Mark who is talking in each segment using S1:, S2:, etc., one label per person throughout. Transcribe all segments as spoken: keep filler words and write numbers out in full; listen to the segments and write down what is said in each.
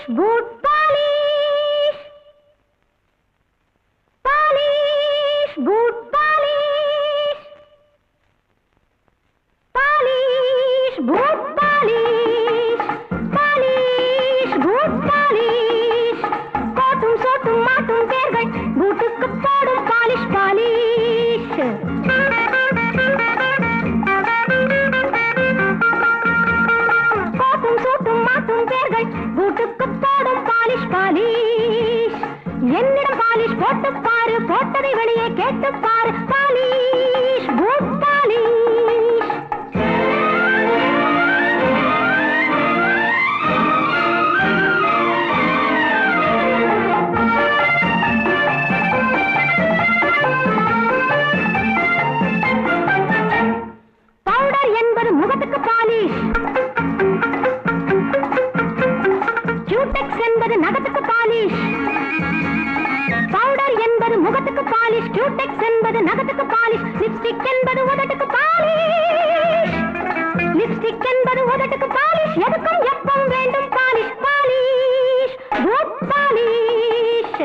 S1: boot polish, polish, boot polish, polish, boot polish, polish, boot polish. கோட்டும் சோட்டும் மாட்டும் பேர்கள் பூட்டுக்கு போடும் polish, polish. கோட்டும் சோட்டும் மாட்டும் பேர்கள் பூட்டுக்கு போடும் polish, polish. என்னிடம் polish போட்டு பாரு, போட்டதை வெளியே கேட்டு பாரு. polish, boot polish. பவுடர் என்பது முகத்துக்கு பாலிஷ், கியூடெக்ஸ் என்பது நகத்துக்கு பாலிஷ். பவுடர் என்பது முகத்துக்கு பாலிஷ், கியூடெக்ஸ் என்பது நகத்துக்கு பாலிஷ். லிப்ஸ்டிக் என்பது உதட்டுக்கு பாலிஷ், லிப்ஸ்டிக் என்பது உதட்டுக்கு பாலிஷ். எதுக்கும் எப்பவும் வேண்டும் பாலிஷ், பாலிஷ், குட் பாலிஷ்.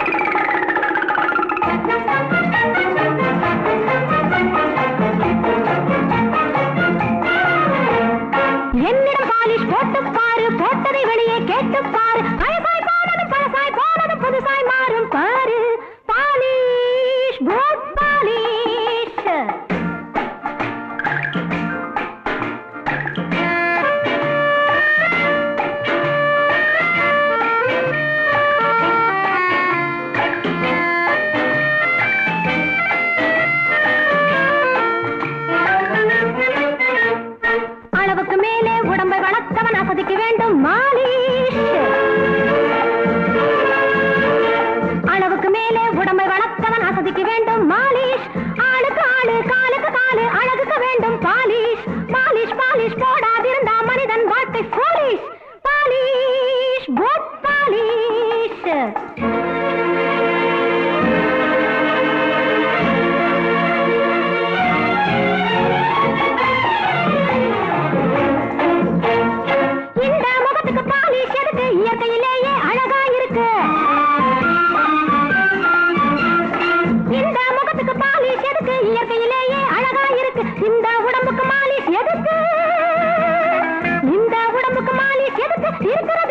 S1: என்னிடம் பாலிஷ் போட்டு பாரு, போட்டதை வெளியே கேட்டு பாரு. பழசாய் போனதும் பழசாய் போனதும் புதுசாய் மாறும் பாரு. Polish, good polish. அளவுக்கு மேலே உடம்பை வளர்த்தவன் அசதிக்கு வேண்டும் மாலிஷ். அளவுக்கு மேலே உடம்பை வளர்த்தவன் அசதிக்கு வேண்டும் மாலிஷ். ஆளுக்கு ஆளு காலுக்கு காலு அழகுக்கு வேண்டும் பாலிஷ். பாலிஷ் பாலிஷ் போடாதிருந்தா மனிதன் வாழ்க்கை போலிஷ். Polish, good polish. இந்த முகத்துக்கு பாலிஷ் எதுக்கு, இயற்கையிலேயே அழகா இருக்கு. இந்த முகத்துக்கு பாலிஷ் எதுக்கு, இயற்கையிலேயே அழகா இருக்கு. இந்த உடம்புக்கு மாலிஷ் எதுக்கு, இந்த உடம்புக்கு மாலிஷ் எதுக்கு, இருக்கிற